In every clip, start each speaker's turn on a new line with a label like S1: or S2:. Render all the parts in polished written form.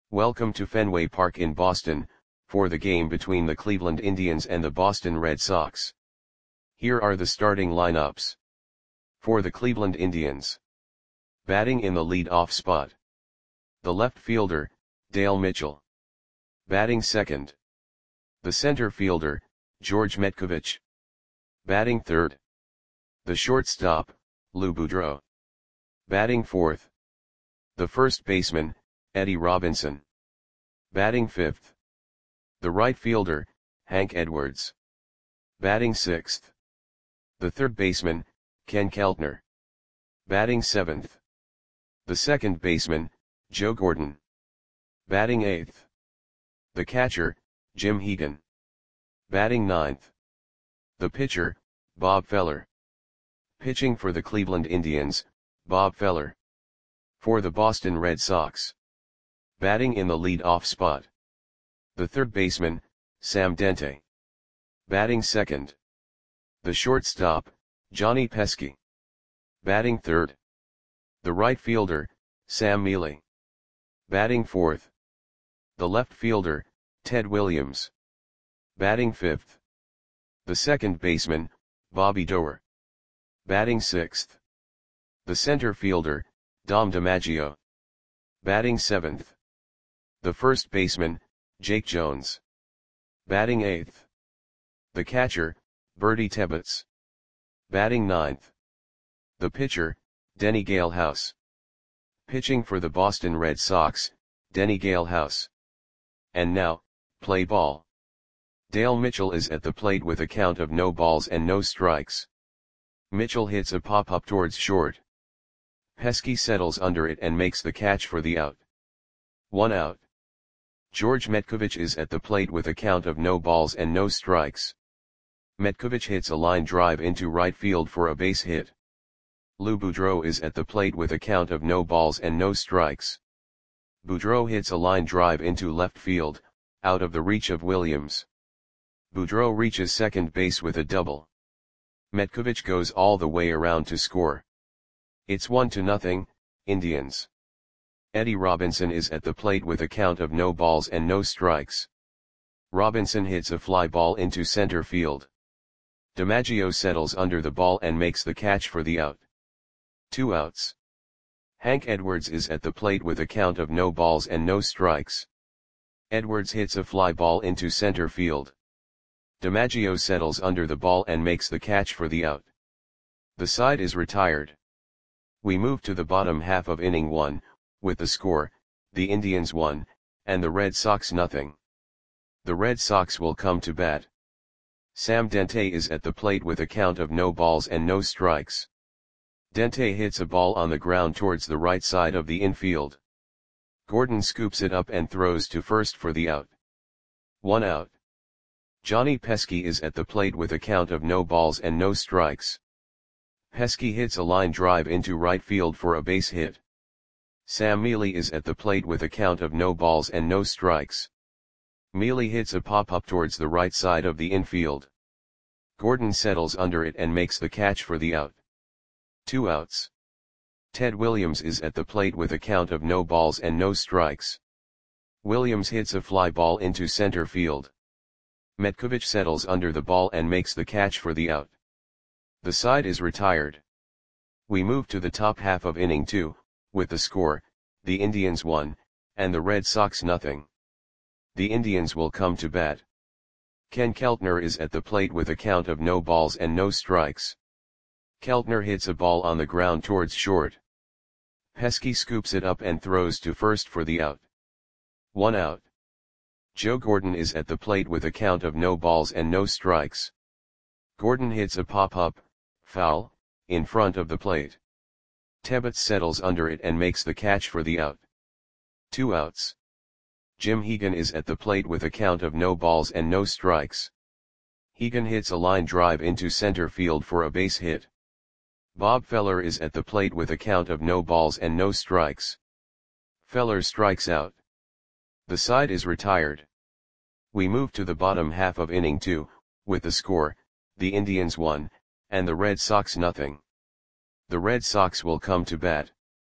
S1: Welcome to Fenway Park in Boston, for the game between the Cleveland Indians and the Boston Red Sox. Here are the starting lineups. For the Cleveland Indians. Batting in the lead-off spot. The left fielder, Dale Mitchell. Batting second. The center fielder, George Metcovich. Batting third. The shortstop, Lou Boudreau. Batting fourth. The first baseman, Eddie Robinson. Batting fifth. The right fielder, Hank Edwards. Batting sixth. The third baseman, Ken Keltner. Batting seventh. The second baseman, Joe Gordon. Batting eighth. The catcher, Jim Hegan. Batting ninth. The pitcher, Bob Feller. Pitching for the Cleveland Indians, Bob Feller. For the Boston Red Sox. Batting in the lead-off spot. The third baseman, Sam Dente. Batting second. The shortstop, Johnny Pesky. Batting third. The right fielder, Sam Mealy. Batting fourth. The left fielder, Ted Williams. Batting fifth. The second baseman, Bobby Doerr. Batting sixth. The center fielder, Dom DiMaggio. Batting seventh. The first baseman, Jake Jones. Batting eighth. The catcher, Bertie Tebbetts. Batting ninth. The pitcher, Denny Galehouse. Pitching for the Boston Red Sox, Denny Galehouse. And now, play ball. Dale Mitchell is at the plate with a count of no balls and no strikes. Mitchell hits a pop-up towards short. Pesky settles under it and makes the catch for the out. 1 out. George Metcovich is at the plate with a count of no balls and no strikes. Metcovich hits a line drive into right field for a base hit. Lou Boudreau is at the plate with a count of no balls and no strikes. Boudreau hits a line drive into left field, out of the reach of Williams. Boudreau reaches second base with a double. Metcovich goes all the way around to score. It's 1-0, Indians. Eddie Robinson is at the plate with a count of no balls and no strikes. Robinson hits a fly ball into center field. DiMaggio settles under the ball and makes the catch for the out. 2 outs. Hank Edwards is at the plate with a count of no balls and no strikes. Edwards hits a fly ball into center field. DiMaggio settles under the ball and makes the catch for the out. The side is retired. We move to the bottom half of inning 1, with the score, the Indians 1, and the Red Sox 0. The Red Sox will come to bat. Sam Dente is at the plate with a count of no balls and no strikes. Dente hits a ball on the ground towards the right side of the infield. Gordon scoops it up and throws to first for the out. 1 out. Johnny Pesky is at the plate with a count of no balls and no strikes. Pesky hits a line drive into right field for a base hit. Sam Mealy is at the plate with a count of no balls and no strikes. Mealy hits a pop-up towards the right side of the infield. Gordon settles under it and makes the catch for the out. 2 outs. Ted Williams is at the plate with a count of no balls and no strikes. Williams hits a fly ball into center field. Metcovich settles under the ball and makes the catch for the out. The side is retired. We move to the top half of inning 2, with the score, the Indians 1, and the Red Sox 0. The Indians will come to bat. Ken Keltner is at the plate with a count of no balls and no strikes. Keltner hits a ball on the ground towards short. Pesky scoops it up and throws to first for the out. 1 out. Joe Gordon is at the plate with a count of no balls and no strikes. Gordon hits a pop-up, foul, in front of the plate. Tebbetts settles under it and makes the catch for the out. 2 outs. Jim Hegan is at the plate with a count of no balls and no strikes. Hegan hits a line drive into center field for a base hit. Bob Feller is at the plate with a count of no balls and no strikes. Feller strikes out. The side is retired. We move to the bottom half of inning 2, with the score, the Indians 1, and the Red Sox 0. The Red Sox will come to bat.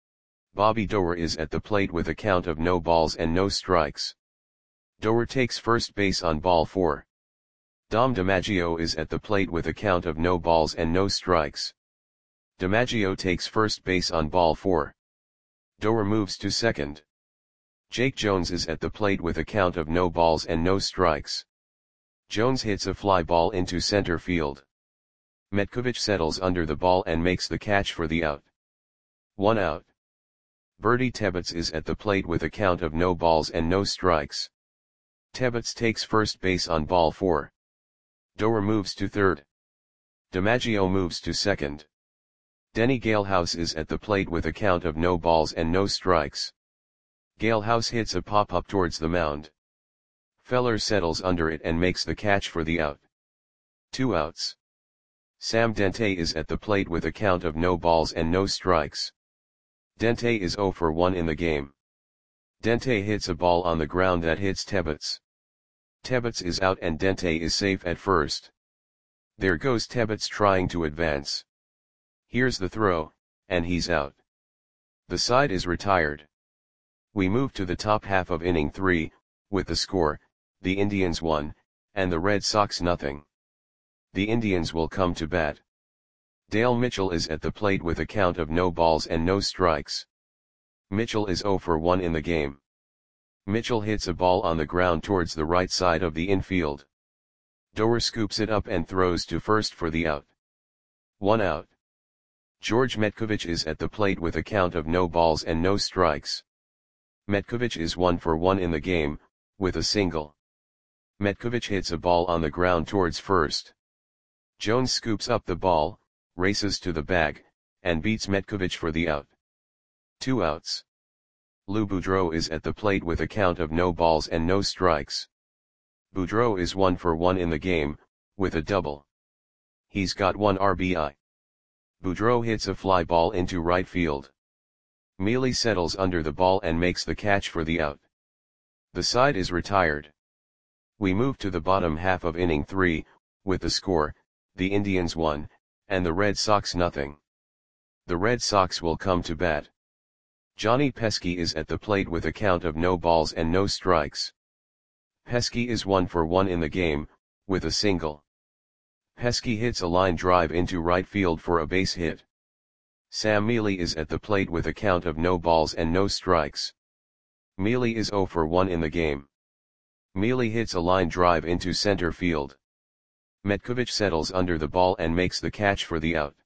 S1: Bobby Doerr is at the plate with a count of no balls and no strikes. Doerr takes first base on ball 4. Dom DiMaggio is at the plate with a count of no balls and no strikes. DiMaggio takes first base on ball 4. Doerr moves to second. Jake Jones is at the plate with a count of no balls and no strikes. Jones hits a fly ball into center field. Metkovic settles under the ball and makes the catch for the out. 1 out. Bertie Tebbets is at the plate with a count of no balls and no strikes. Tebbets takes first base on ball 4. Doerr moves to third. DiMaggio moves to second. Denny Galehouse is at the plate with a count of no balls and no strikes. Galehouse hits a pop-up towards the mound. Feller settles under it and makes the catch for the out. 2 outs. Sam Dente is at the plate with a count of no balls and no strikes. Dente is 0 for 1 in the game. Dente hits a ball on the ground that hits Tebbets. Tebbets is out and Dente is safe at first. There goes Tebbets trying to advance. Here's the throw, and he's out. The side is retired. We move to the top half of inning 3, with the score, the Indians 1, and the Red Sox nothing. The Indians will come to bat. Dale Mitchell is at the plate with a count of no balls and no strikes. Mitchell is 0 for 1 in the game. Mitchell hits a ball on the ground towards the right side of the infield. Doerr scoops it up and throws to first for the out. 1 out. George Metkovic is at the plate with a count of no balls and no strikes. Metkovic is 1 for 1 in the game, with a single. Metkovic hits a ball on the ground towards first. Jones scoops up the ball, races to the bag, and beats Metkovic for the out. 2 outs. Lou Boudreau is at the plate with a count of no balls and no strikes. Boudreau is 1 for 1 in the game, with a double. He's got 1 RBI. Boudreau hits a fly ball into right field. Mealy settles under the ball and makes the catch for the out. The side is retired. We move to the bottom half of inning 3, with the score, the Indians 1, and the Red Sox nothing. The Red Sox will come to bat. Johnny Pesky is at the plate with a count of no balls and no strikes. Pesky is 1 for 1 in the game, with a single. Pesky hits a line drive into right field for a base hit. Sam Mealy is at the plate with a count of no balls and no strikes. Mealy is 0 for 1 in the game. Mealy hits a line drive into center field. Metkovic settles under the ball and makes the catch for the out.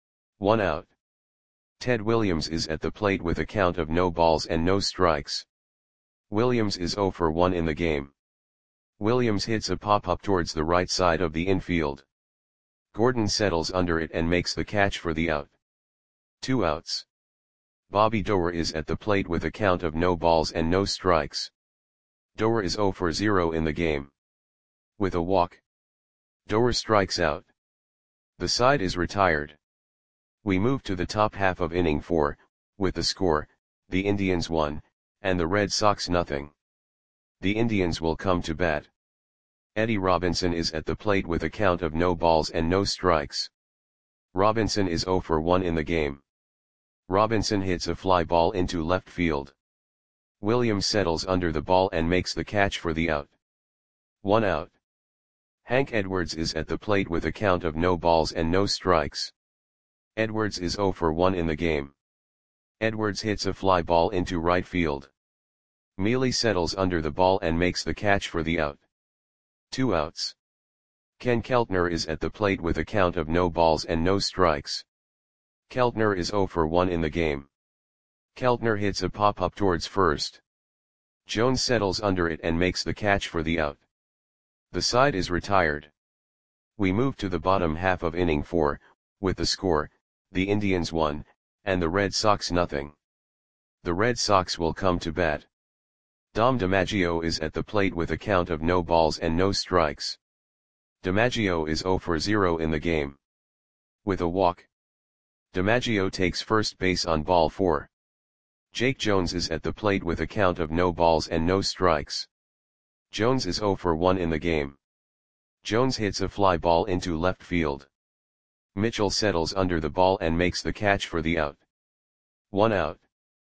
S1: 1 out. Ted Williams is at the plate with a count of no balls and no strikes. Williams is 0 for 1 in the game. Williams hits a pop-up towards the right side of the infield. Gordon settles under it and makes the catch for the out. 2 outs. Bobby Doerr is at the plate with a count of no balls and no strikes. Doerr is 0 for 0 in the game. With a walk. Doerr strikes out. The side is retired. We move to the top half of inning 4, with the score, the Indians 1, and the Red Sox nothing. The Indians will come to bat. Eddie Robinson is at the plate with a count of no balls and no strikes. Robinson is 0 for 1 in the game. Robinson hits a fly ball into left field. Williams settles under the ball and makes the catch for the out. 1 out. Hank Edwards is at the plate with a count of no balls and no strikes. Edwards is 0 for 1 in the game. Edwards hits a fly ball into right field. Mealy settles under the ball and makes the catch for the out. 2 outs. Ken Keltner is at the plate with a count of no balls and no strikes. Keltner is 0 for 1 in the game. Keltner hits a pop-up towards first. Jones settles under it and makes the catch for the out. The side is retired. We move to the bottom half of inning 4, with the score, the Indians 1, and the Red Sox nothing. The Red Sox will come to bat. Dom DiMaggio is at the plate with a count of no balls and no strikes. DiMaggio is 0 for 0 in the game. With a walk. DiMaggio takes first base on ball 4. Jake Jones is at the plate with a count of no balls and no strikes. Jones is 0 for 1 in the game. Jones hits a fly ball into left field. Mitchell settles under the ball and makes the catch for the out. 1 out.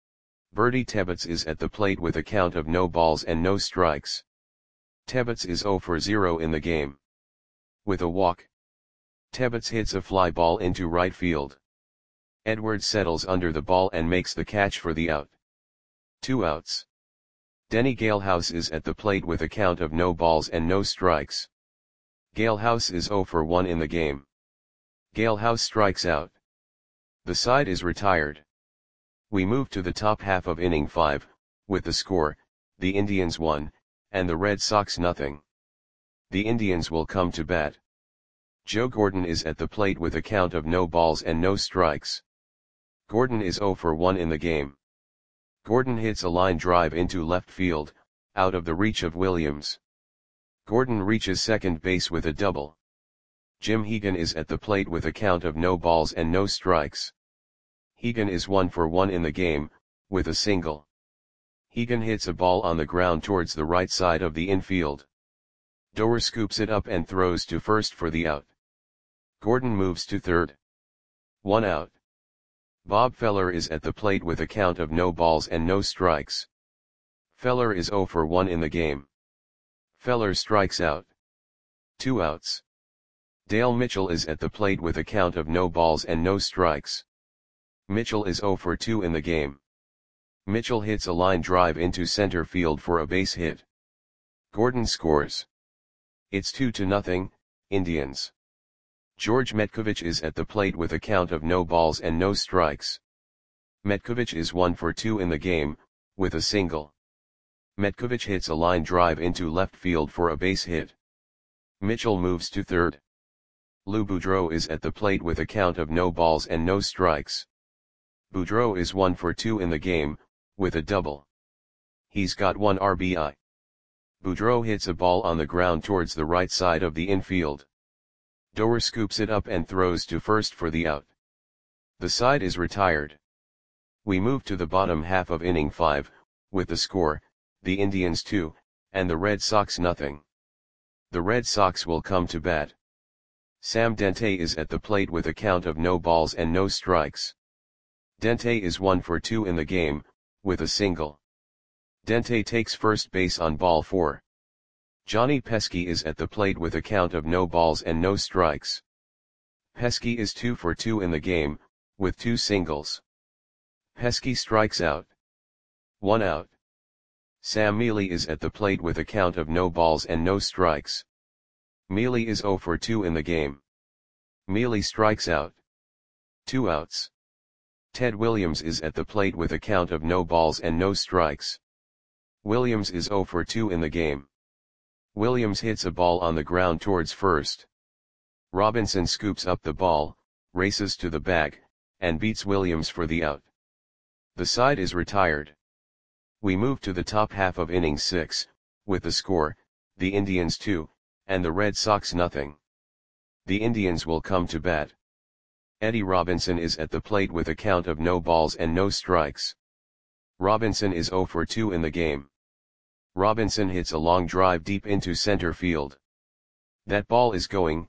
S1: Bertie Tebbets is at the plate with a count of no balls and no strikes. Tebbets is 0 for 0 in the game. With a walk, Tebbets hits a fly ball into right field. Edwards settles under the ball and makes the catch for the out. 2 outs. Denny Galehouse is at the plate with a count of no balls and no strikes. Galehouse is 0 for 1 in the game. Galehouse strikes out. The side is retired. We move to the top half of inning 5, with the score, the Indians 1, and the Red Sox nothing. The Indians will come to bat. Joe Gordon is at the plate with a count of no balls and no strikes. Gordon is 0 for 1 in the game. Gordon hits a line drive into left field, out of the reach of Williams. Gordon reaches second base with a double. Jim Hegan is at the plate with a count of no balls and no strikes. Hegan is 1 for 1 in the game, with a single. Hegan hits a ball on the ground towards the right side of the infield. Doer scoops it up and throws to first for the out. Gordon moves to third. 1 out. Bob Feller is at the plate with a count of no balls and no strikes. Feller is 0 for 1 in the game. Feller strikes out. 2 outs. Dale Mitchell is at the plate with a count of no balls and no strikes. Mitchell is 0 for 2 in the game. Mitchell hits a line drive into center field for a base hit. Gordon scores. It's 2-0, Indians. George Metkovich is at the plate with a count of no balls and no strikes. Metkovich is 1 for 2 in the game, with a single. Metkovich hits a line drive into left field for a base hit. Mitchell moves to third. Lou Boudreau is at the plate with a count of no balls and no strikes. Boudreau is 1 for 2 in the game, with a double. He's got 1 RBI. Boudreau hits a ball on the ground towards the right side of the infield. Doer scoops it up and throws to first for the out. The side is retired. We move to the bottom half of inning 5, with the score, the Indians 2, and the Red Sox nothing. The Red Sox will come to bat. Sam Dente is at the plate with a count of no balls and no strikes. Dente is 1 for 2 in the game, with a single. Dente takes first base on ball 4. Johnny Pesky is at the plate with a count of no balls and no strikes. Pesky is 2 for 2 in the game, with 2 singles. Pesky strikes out. 1 out. Sam Mealy is at the plate with a count of no balls and no strikes. Mealy is 0 for 2 in the game. Mealy strikes out. 2 outs. Ted Williams is at the plate with a count of no balls and no strikes. Williams is 0 for 2 in the game. Williams hits a ball on the ground towards first. Robinson scoops up the ball, races to the bag, and beats Williams for the out. The side is retired. We move to the top half of inning 6, with the score, the Indians 2, and the Red Sox nothing. The Indians will come to bat. Eddie Robinson is at the plate with a count of no balls and no strikes. Robinson is 0 for 2 in the game. Robinson hits a long drive deep into center field. That ball is gone.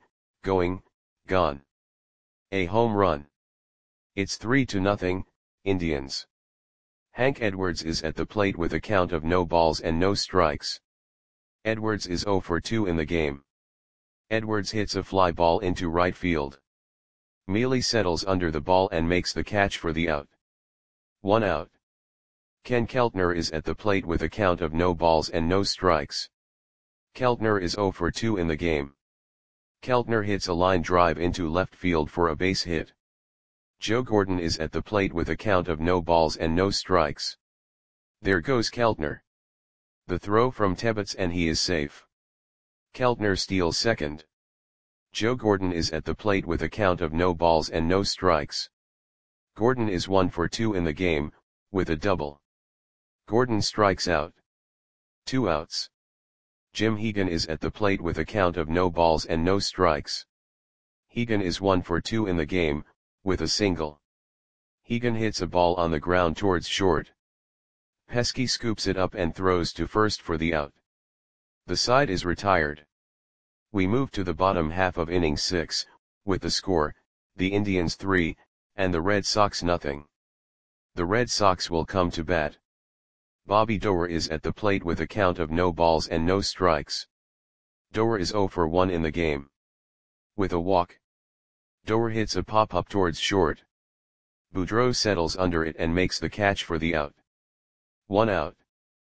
S1: A home run. It's 3-0, Indians. Hank Edwards is at the plate with a count of no balls and no strikes. Edwards is 0 for 2 in the game. Edwards hits a fly ball into right field. Mealy settles under the ball and makes the catch for the out. 1 out. Ken Keltner is at the plate with a count of no balls and no strikes. Keltner is 0 for 2 in the game. Keltner hits a line drive into left field for a base hit. Joe Gordon is at the plate with a count of no balls and no strikes. There goes Keltner. The throw from Tebbets and he is safe. Keltner steals second. Joe Gordon is at the plate with a count of no balls and no strikes. Gordon is 1 for 2 in the game, with a double. Gordon strikes out. 2 outs. Jim Hegan is at the plate with a count of no balls and no strikes. Hegan is 1 for 2 in the game, with a single. Hegan hits a ball on the ground towards short. Pesky scoops it up and throws to first for the out. The side is retired. We move to the bottom half of inning 6, with the score, the Indians 3, and the Red Sox nothing. The Red Sox will come to bat. Bobby Doerr is at the plate with a count of no balls and no strikes. Doerr is 0 for 1 in the game. With a walk. Doerr hits a pop-up towards short. Boudreau settles under it and makes the catch for the out. 1 out.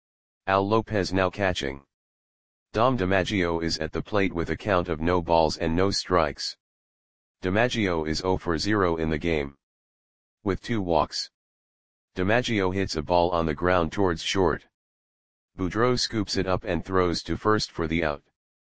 S1: Al Lopez now catching. Dom DiMaggio is at the plate with a count of no balls and no strikes. DiMaggio is 0 for 0 in the game. With 2 walks. DiMaggio hits a ball on the ground towards short. Boudreau scoops it up and throws to first for the out.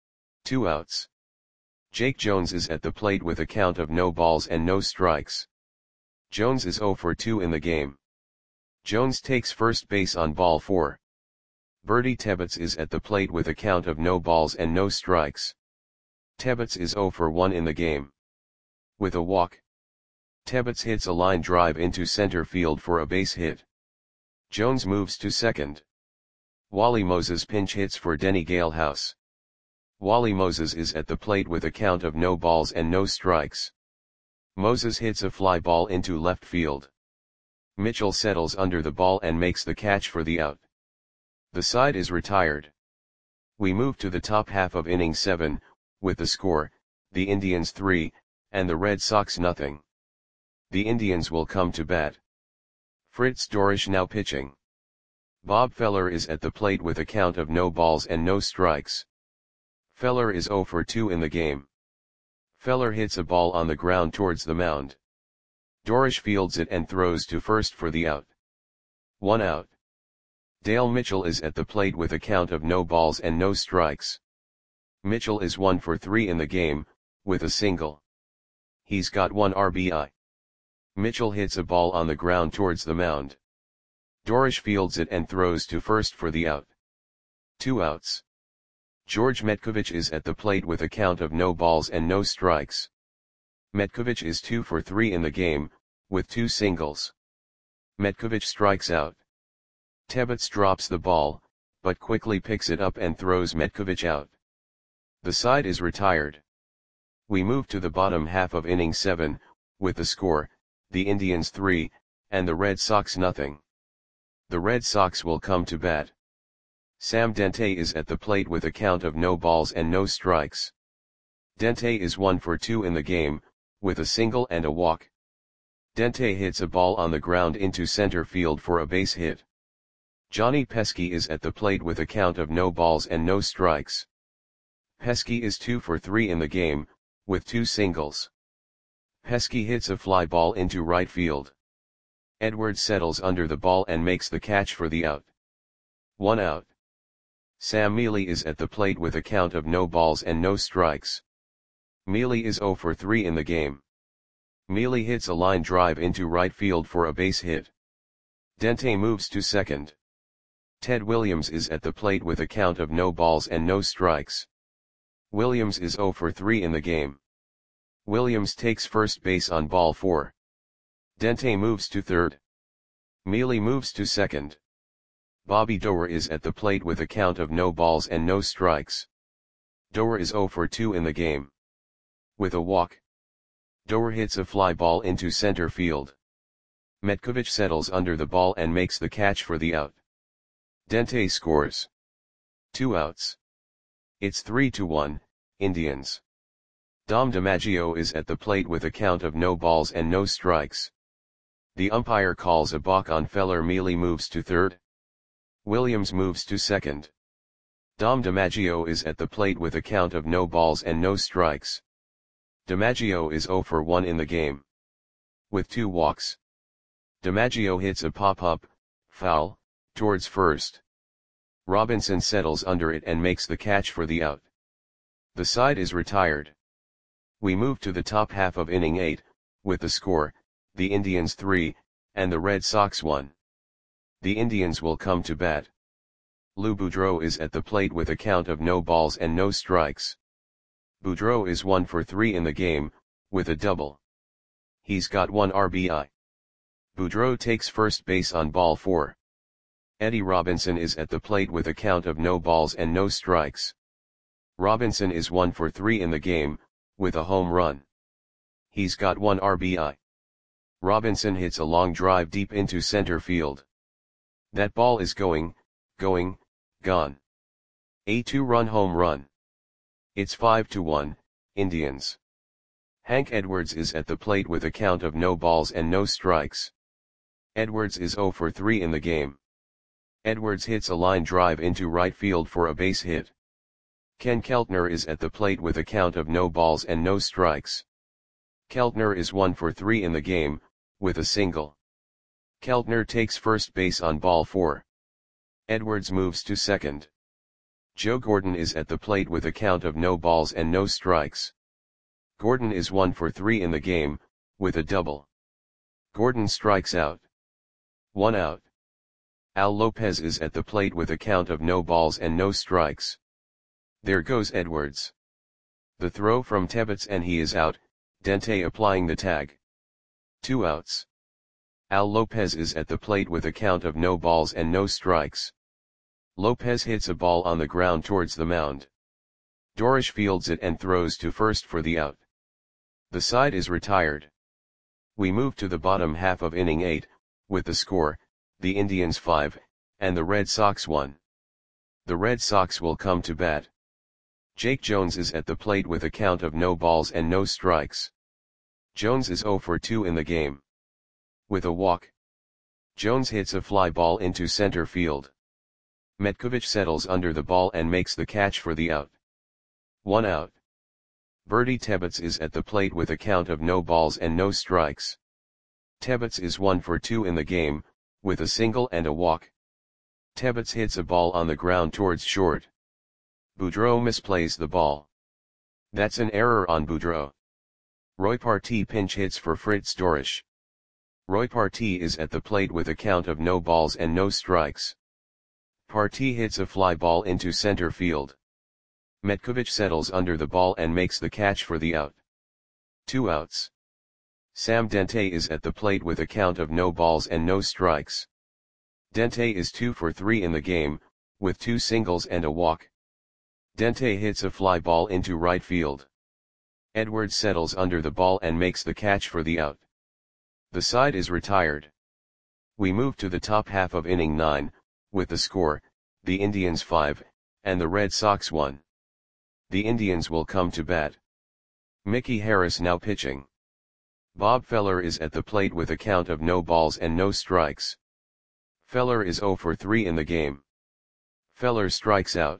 S1: 2 outs. Jake Jones is at the plate with a count of no balls and no strikes. Jones is 0 for 2 in the game. Jones takes first base on ball 4. Bertie Tebbetts is at the plate with a count of no balls and no strikes. Tebbetts is 0 for 1 in the game. With a walk. Tebbetts hits a line drive into center field for a base hit. Jones moves to second. Wally Moses pinch hits for Denny Galehouse. Wally Moses is at the plate with a count of no balls and no strikes. Moses hits a fly ball into left field. Mitchell settles under the ball and makes the catch for the out. The side is retired. We move to the top half of inning 7, with the score, the Indians 3, and the Red Sox nothing. The Indians will come to bat. Fritz Dorisch now pitching. Bob Feller is at the plate with a count of no balls and no strikes. Feller is 0 for 2 in the game. Feller hits a ball on the ground towards the mound. Dorisch fields it and throws to first for the out. 1 out. Dale Mitchell is at the plate with a count of no balls and no strikes. Mitchell is 1 for 3 in the game, with a single. He's got 1 RBI. Mitchell hits a ball on the ground towards the mound. Dorisch fields it and throws to first for the out. 2 outs. George Metkovich is at the plate with a count of no balls and no strikes. Metkovich is 2 for 3 in the game, with 2 singles. Metkovich strikes out. Tebbetts drops the ball, but quickly picks it up and throws Metkovich out. The side is retired. We move to the bottom half of inning 7, with the score, the Indians 3, and the Red Sox nothing. The Red Sox will come to bat. Sam Dente is at the plate with a count of no balls and no strikes. Dente is 1 for 2 in the game, with a single and a walk. Dente hits a ball on the ground into center field for a base hit. Johnny Pesky is at the plate with a count of no balls and no strikes. Pesky is 2 for 3 in the game, with 2 singles. Pesky hits a fly ball into right field. Edwards settles under the ball and makes the catch for the out. 1 out. Sam Mealy is at the plate with a count of no balls and no strikes. Mealy is 0 for 3 in the game. Mealy hits a line drive into right field for a base hit. Dente moves to second. Ted Williams is at the plate with a count of no balls and no strikes. Williams is 0 for 3 in the game. Williams takes first base on ball 4. Dente moves to third. Mealy moves to second. Bobby Doerr is at the plate with a count of no balls and no strikes. Doerr is 0 for 2 in the game. With a walk. Doerr hits a fly ball into center field. Metkovich settles under the ball and makes the catch for the out. Dente scores. 2 outs. It's 3-1, Indians. Dom DiMaggio is at the plate with a count of no balls and no strikes. The umpire calls a balk on Feller. Mealy moves to third. Williams moves to second. Dom DiMaggio is at the plate with a count of no balls and no strikes. DiMaggio is 0 for 1 in the game. With 2 walks. DiMaggio hits a pop-up, foul, towards first. Robinson settles under it and makes the catch for the out. The side is retired. We move to the top half of inning 8, with the score, the Indians 3, and the Red Sox 1. The Indians will come to bat. Lou Boudreau is at the plate with a count of no balls and no strikes. Boudreau is 1 for 3 in the game, with a double. He's got 1 RBI. Boudreau takes first base on ball 4. Eddie Robinson is at the plate with a count of no balls and no strikes. Robinson is 1 for 3 in the game, with a home run. He's got 1 RBI. Robinson hits a long drive deep into center field. That ball is going, gone. A 2-run home run. It's 5-1, Indians. Hank Edwards is at the plate with a count of no balls and no strikes. Edwards is 0 for 3 in the game. Edwards hits a line drive into right field for a base hit. Ken Keltner is at the plate with a count of no balls and no strikes. Keltner is 1 for 3 in the game, with a single. Keltner takes first base on ball 4. Edwards moves to second. Joe Gordon is at the plate with a count of no balls and no strikes. Gordon is 1 for 3 in the game, with a double. Gordon strikes out. 1 out. Al Lopez is at the plate with a count of no balls and no strikes. There goes Edwards. The throw from Tebbets and he is out, Dente applying the tag. 2 outs. Al Lopez is at the plate with a count of no balls and no strikes. Lopez hits a ball on the ground towards the mound. Dorish fields it and throws to first for the out. The side is retired. We move to the bottom half of inning 8, with the score, the Indians 5, and the Red Sox 1. The Red Sox will come to bat. Jake Jones is at the plate with a count of no balls and no strikes. Jones is 0 for 2 in the game. With a walk. Jones hits a fly ball into center field. Metkovich settles under the ball and makes the catch for the out. 1 out. Bertie Tebbets is at the plate with a count of no balls and no strikes. Tebbets is 1 for 2 in the game, with a single and a walk. Tebbets hits a ball on the ground towards short. Boudreau misplays the ball. That's an error on Boudreau. Roy Partee pinch hits for Fritz Dorish. Roy Partee is at the plate with a count of no balls and no strikes. Partee hits a fly ball into center field. Metkovich settles under the ball and makes the catch for the out. 2 outs. Sam Dente is at the plate with a count of no balls and no strikes. Dente is 2 for 3 in the game, with 2 singles and a walk. Dente hits a fly ball into right field. Edwards settles under the ball and makes the catch for the out. The side is retired. We move to the top half of inning 9, with the score, the Indians 5, and the Red Sox 1. The Indians will come to bat. Mickey Harris now pitching. Bob Feller is at the plate with a count of no balls and no strikes. Feller is 0 for 3 in the game. Feller strikes out.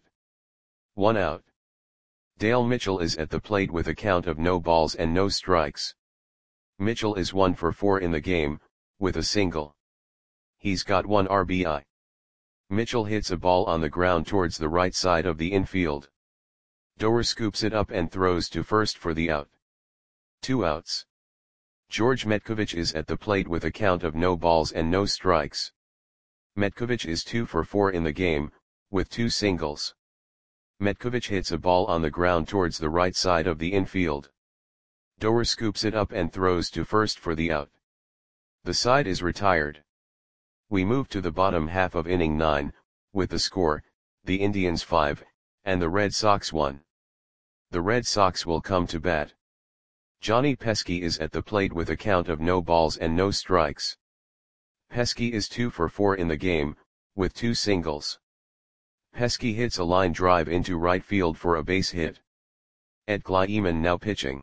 S1: 1 out. Dale Mitchell is at the plate with a count of no balls and no strikes. Mitchell is 1 for 4 in the game, with a single. He's got 1 RBI. Mitchell hits a ball on the ground towards the right side of the infield. Doer scoops it up and throws to first for the out. 2 outs. George Metkovich is at the plate with a count of no balls and no strikes. Metkovich is 2 for 4 in the game, with 2 singles. Metkovich hits a ball on the ground towards the right side of the infield. Doer scoops it up and throws to first for the out. The side is retired. We move to the bottom half of inning 9, with the score, the Indians 5, and the Red Sox 1. The Red Sox will come to bat. Johnny Pesky is at the plate with a count of no balls and no strikes. Pesky is 2 for 4 in the game, with 2 singles. Pesky hits a line drive into right field for a base hit. Ed Kleiman now pitching.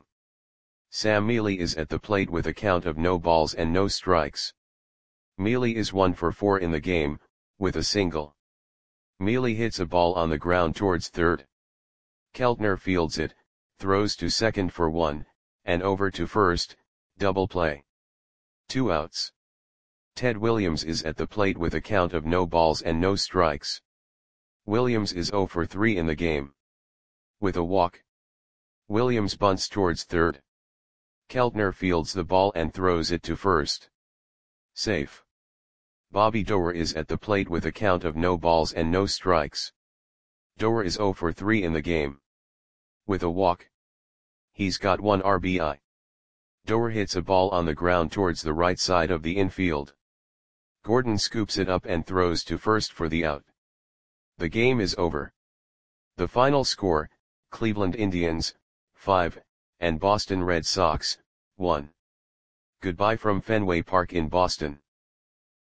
S1: Sam Mealy is at the plate with a count of no balls and no strikes. Mealy is 1 for 4 in the game, with a single. Mealy hits a ball on the ground towards third. Keltner fields it, throws to second for 1, and over to first, double play. 2 outs. Ted Williams is at the plate with a count of no balls and no strikes. Williams is 0 for 3 in the game. With a walk. Williams bunts towards third. Keltner fields the ball and throws it to first. Safe. Bobby Doer is at the plate with a count of no balls and no strikes. Doer is 0 for 3 in the game. With a walk. He's got 1 RBI. Doer hits a ball on the ground towards the right side of the infield. Gordon scoops it up and throws to first for the out. The game is over. The final score, Cleveland Indians, 5, and Boston Red Sox, 1. Goodbye from Fenway Park in Boston.